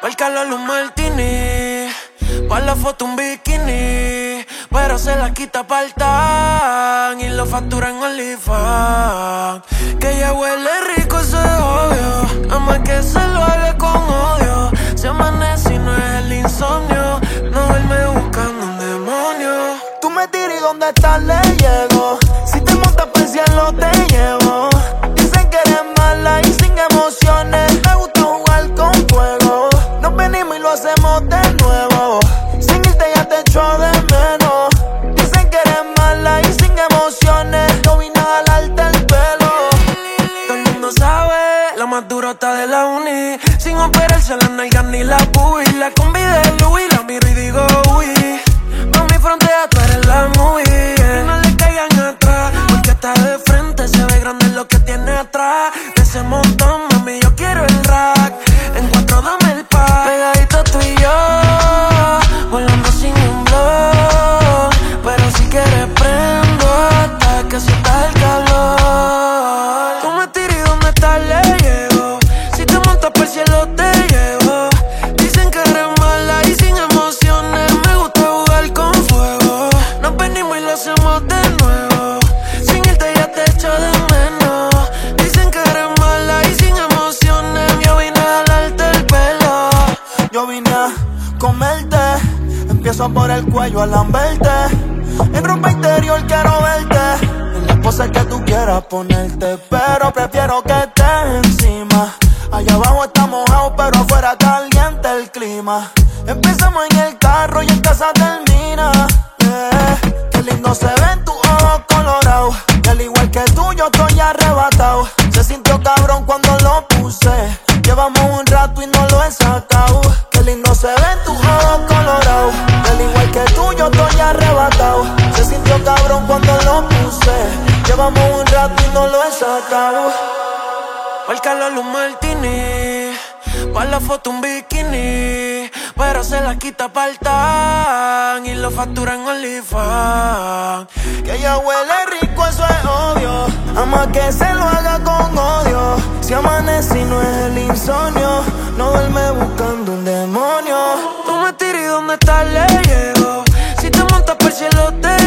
El calor un martini, pa' la foto un bikini, pero se la quita pa'l tan y lo factura en OnlyFans. Que ella huele rico, eso es obvio, ama que se lo haga con odio. Se amanece y no es el insomnio, no duerme buscando un demonio. Tú me tiras y donde estás le llego, si te montas por el cielo te llevo. Dicen que eres mala y sin emociones, me gusta jugar con fuego. Nos venimos y lo hacemos de nuevo, sin irte ya te echo de menos. Dicen que eres mala y sin emociones, yo vine a jalarte el pelo. Todo el mundo sabe, la más dura está de la uni, sin operarse las nalgas ni la puy. La combi de Louis, la miro y digo uy, mami frontea, tú eres la movie, yeah. Y no le caigan atrás, porque está de frente, se ve grande lo que tiene atrás. De ese montón, mami, yo quiero el rack, en cuatro dame el pack. Pegadito tú y yo, volando sin un blog, pero si quieres prendo hasta que sientas el calor. Tú me tiras y donde estás le llego, si te montas por el cielo te llevo. Dicen que eres mala y sin emociones, me gusta jugar con fuego. Nos venimos y lo hacemos de nuevo, sin irte ya te echo de menos. Dicen que eres mala y sin emociones, yo vine a jalarte el pelo. Yo vine a comerte, empiezo por el cuello a lamberte. En ropa interior quiero verte, en las poses que tú quieras ponerte, pero prefiero que estés encima. Allá abajo está mojado, pero afuera caliente el clima. Empezamos en el carro y en casa termina, yeah. Qué lindo se ven tus ojos colorados, y al igual que tú yo estoy arrebatado. Se sintió cabrón cuando lo puse, llevamos un rato y no lo he sacado. Qué lindo se ven tus ojos colorados, y al igual que tú yo estoy arrebatado. Se sintió cabrón cuando lo puse, llevamos un rato y no lo he sacado. El calor un martini, pa' la foto un bikini, pero se la quita pa'l tan y lo factura en OnlyFans. Que ella huele rico, eso es obvio, ama que se lo haga con odio. Si amanece y no es el insomnio, no duerme buscando un demonio. Tú me tiras y donde estás le llego, si te montas por el cielo te